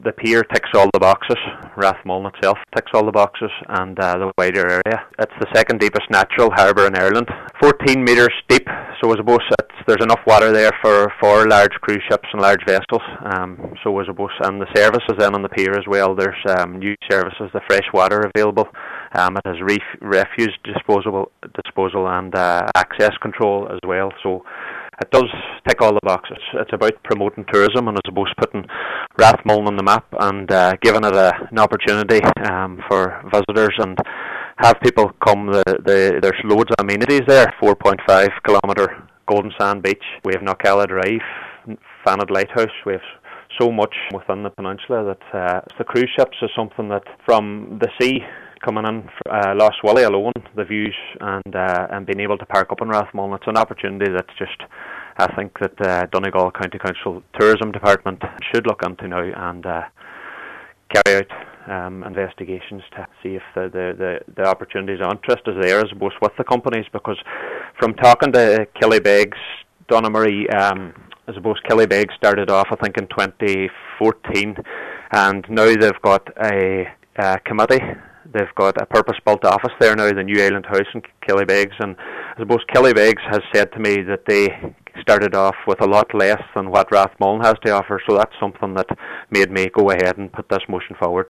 The pier ticks all the boxes. Rathmullen itself ticks all the boxes, and the wider area. It's the second deepest natural harbour in Ireland, 14 metres deep. So I suppose there's enough water there for large cruise ships and large vessels. So I suppose, and the services then on the pier as well. There's new services, the fresh water available. It has refuse disposal and access control as well. So it does tick all the boxes. It's about promoting tourism and I suppose putting Rathmullen on the map and giving it an opportunity for visitors and have people come. There's loads of amenities there. 4.5 kilometre Golden Sand Beach. We have Knockella Drive, Fanad Lighthouse. We have so much within the peninsula that the cruise ships is something that from the sea coming in, Lost Willie alone, the views and being able to park up in Rathmullen, it's an opportunity that's just, I think that Donegal County Council Tourism Department should look into now and carry out investigations to see if the opportunities or interest is there, I suppose, with the companies, because from talking to Killybegs, Donamarie, I suppose Killybegs started off, I think, in 2014, and now they've got a committee. They've got a purpose-built office there now, the New Island House in Killybegs, and I suppose Killybegs has said to me that they started off with a lot less than what Rathmullen has to offer, so that's something that made me go ahead and put this motion forward.